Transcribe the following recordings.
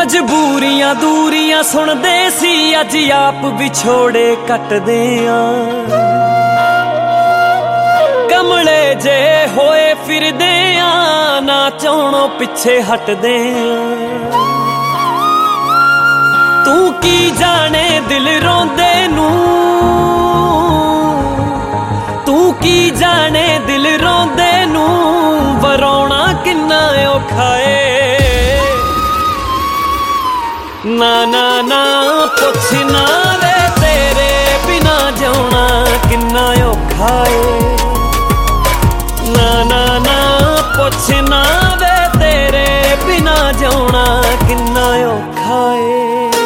ਮਜਬੂਰੀਆਂ ਦੂਰੀਆਂ ਸੁਣਦੇ ਸੀ, ਅੱਜ ਆਪ ਵਿਛੋੜੇ ਕੱਟਦੇ ਆ। ਕਮਲੇ ਜੇ ਹੋਏ ਫਿਰਦੇ ਆ, ਨਾ ਚਾਹਣੋਂ ਪਿੱਛੇ ਹਟਦੇ ਆ। ਤੂੰ ਕੀ ਜਾਣੇ ਦਿਲ ਰੋਂਦੇ ਨੂੰ, ਤੂੰ ਕੀ ਜਾਣੇ ਦਿਲ ਰੋਂਦੇ ਨੂੰ, ਵਰਾਉਣਾ ਕਿੰਨਾ ਔਖਾ ਏ। ਨਾ ਨਾ ਨਾ ਪੁੱਛ ਨਾ ਵੇ, ਤੇਰੇ ਬਿਨਾ ਜਿਉਣਾ ਕਿੰਨਾ ਔਖਾ ਏ। ਨਾ ਨਾ ਨਾ ਪੁੱਛ ਨਾ ਵੇ, ਤੇਰੇ ਬਿਨਾ ਜਿਉਣਾ ਕਿੰਨਾ ਔਖਾ ਏ।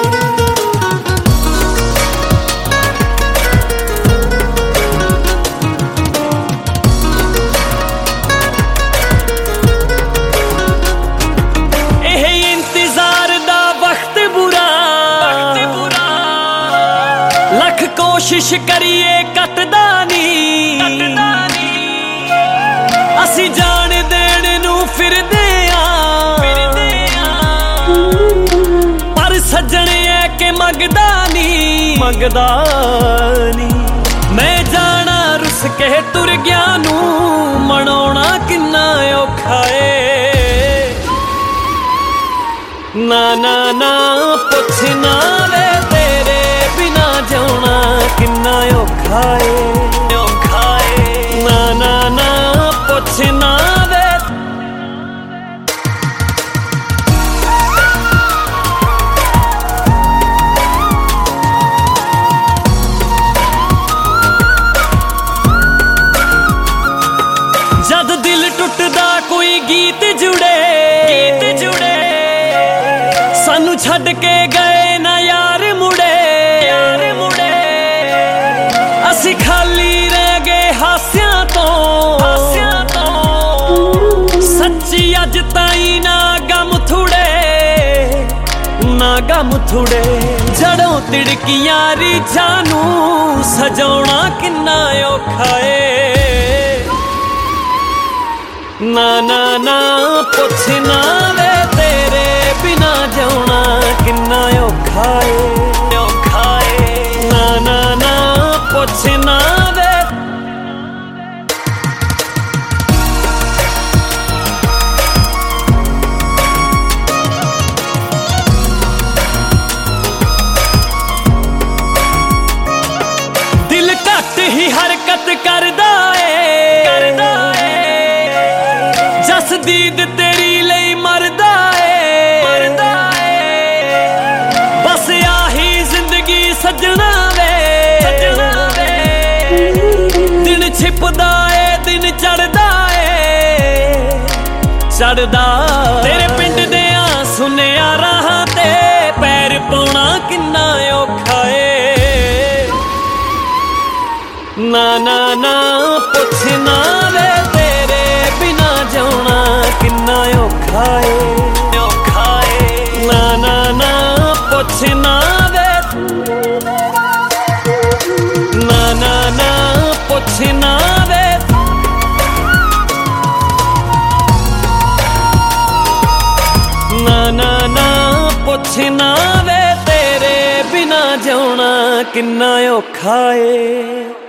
कोशिश करिए कटदा नी, असी जान देण नू फिरदे आ। पर सजने है के मंगदा नी। मैं जाना रुस के तुर गया नू, मनाउणा किन्ना औखा ए। ना ना ना पुछ ना वे, तेरे बिना जिउणा किन्ना औखा ए। ना ना ना पुछ ना वे। जद दिल टुटदा कोई गीत जुड़े, सानू छड्ड के गए ना यार मुड़े। असी खाली रह गए हास्यां तो, सच्ची अज ताई ना गम थुड़े। जड़ों तिड़कियां रीझां नू, सजाउणा किन्ना औखा ए। ना ना ना पुछ ना वे, तेरे बिना जिउणा किन्ना औखा ए। ना ना ना पुछ ना वे। दिल घट ही हरकत करदा ए, जसदीद तेरी लई मरदा ए। बस आही जिंदगी सजना वे, दिन छिपदा ए दिन चढ़दा ए। तेरे पिंड दे सुनिया राह ते, पैर पाउणा किन्ना औखा ए। ना ना ना पुछ ना वे, तेरे बिना जिउणा किन्ना औखा ए। ना ना ना पुछ ना वे। ना ना ना पुछ ना वे। ना ना ना पुछ ना वे, तेरे बिना जिउणा किन्ना औखा ए।